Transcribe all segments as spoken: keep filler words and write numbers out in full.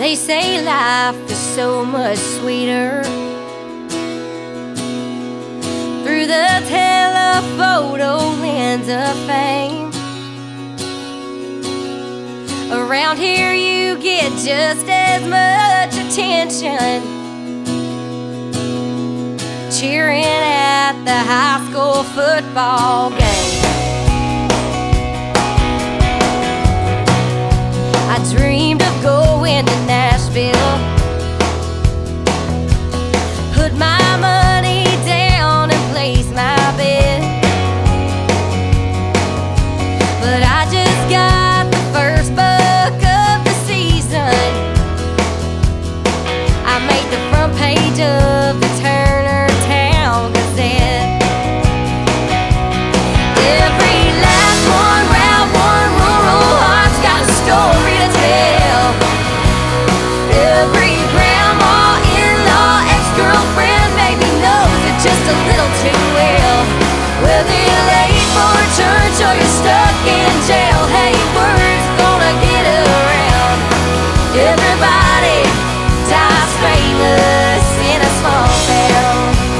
They say life is so much sweeter through the telephoto lens of fame. Around here you get just as much attention cheering at the high school football game. I dreamed of going to Nashville, put my money down and place my bet, but I just got the first buck of the season. I made the front page of the Turner Town Gazette. Every last one, round one, rural heart's got a story to tell. Every grandma, in-law, ex-girlfriend, maybe knows it just a little too well. Whether you're late for church or you're stuck in jail, hey, word's gonna get around. Everybody dies famous in a small town.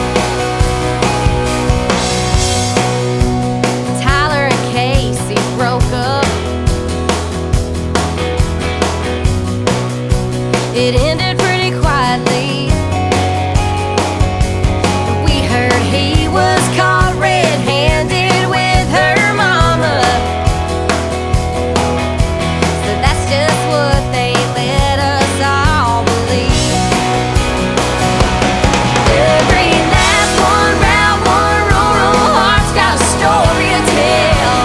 Tyler and Casey broke up. It ended pretty quietly. We heard he was caught red-handed with her mama. So that's just what they let us all believe. Every last one, round one, rural heart's got a story to tell.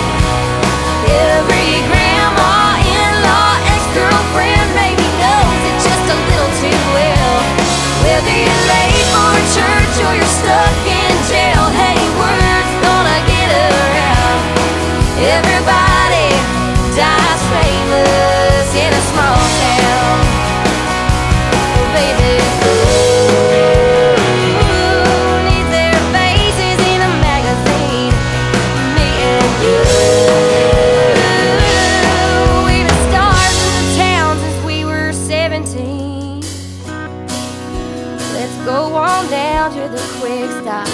Every grandma, in-law, ex-girlfriend maybe knows it just a little too well. Whether you're late for church or you're stuck in jail, hey, word's gonna get around. Everybody dies famous in a small town. Oh, baby, who needs their faces in a magazine? Me and you. We've been stars in the town since we were seventeen. Let's go on down to the quick stop.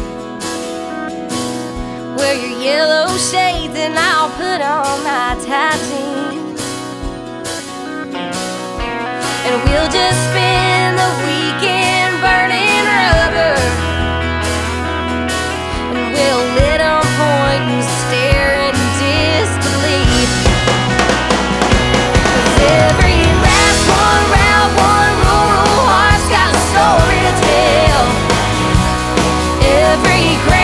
Wear your yellow shades and I'll put on my tight jeans, and we'll just spend the weekend burning rubber, and we'll let 'em point and stare in disbelief. 'Cause every last one, round one, rural heart's got a story to tell. Every